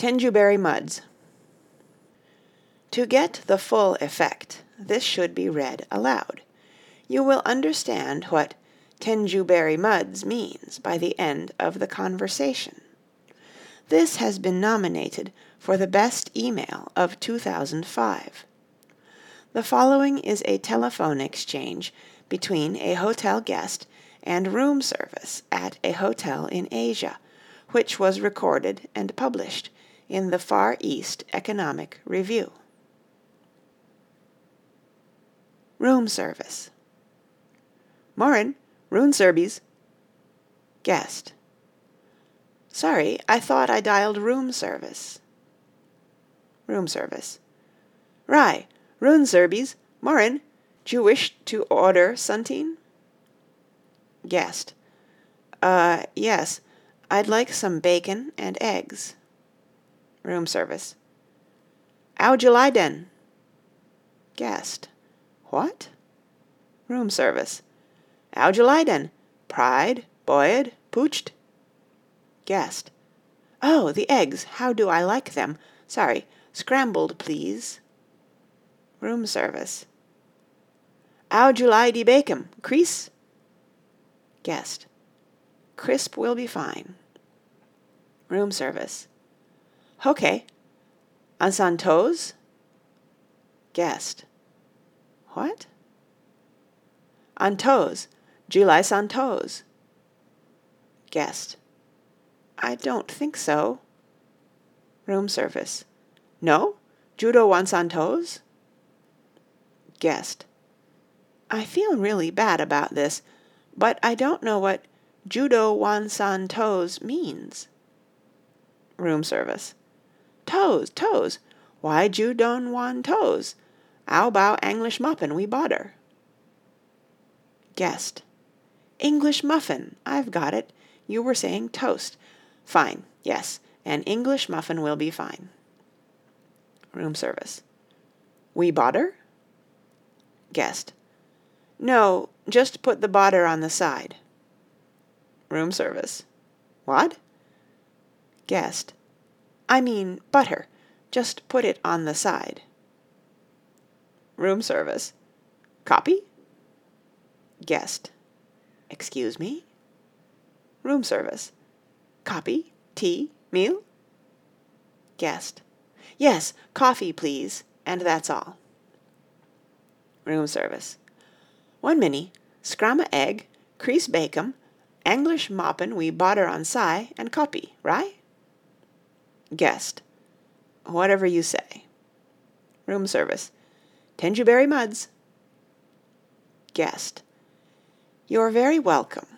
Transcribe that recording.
Tenjuberry Muds. To get the full effect, this should be read aloud. You will understand what Tenjuberry Muds means by the end of the conversation. This has been nominated for the best email of 2005. The following is a telephone exchange between a hotel guest and room service at a hotel in Asia, which was recorded and published in the Far East Economic Review. Room service. Morgen, room service. Guest. Sorry, I thought I dialed room service. Room service. Right, room service. Morgen, do you wish to order something? Guest. Yes, I'd like some bacon and eggs. Room service. How'd you lie den? Guest. What? Room service. How'd you lie den? Fried, boiled, poached? Guest. Oh, the eggs, how do I like them? Sorry, scrambled, please. Room service. How'd you lie de bacon? Crease? Guest. Crisp will be fine. Room service. Okay. On some toes? Guest. What? On toes. July on toes. Guest. I don't think so. Room service. No? Judo wants on toes? Guest. I feel really bad about this, but I don't know what Judo wants on toes means. Room service. Toes, toes. Why you don't want toes? How about English muffin we bought her? Guest. English muffin. I've got it. You were saying toast. Fine. Yes, an English muffin will be fine. Room service. We bought her? Guest. No, just put the butter on the side. Room service. What? Guest. I mean butter. Just put it on the side. Room service. Copy? Guest. Excuse me? Room service. Copy? Tea? Meal? Guest. Yes, coffee, please, and that's all. Room service. 1 minute, scramma egg, crease bacon, English moppin we butter on side, and copy, right? Guest. Whatever you say. Room service. Tenjuberry Muds. Guest. You're very welcome.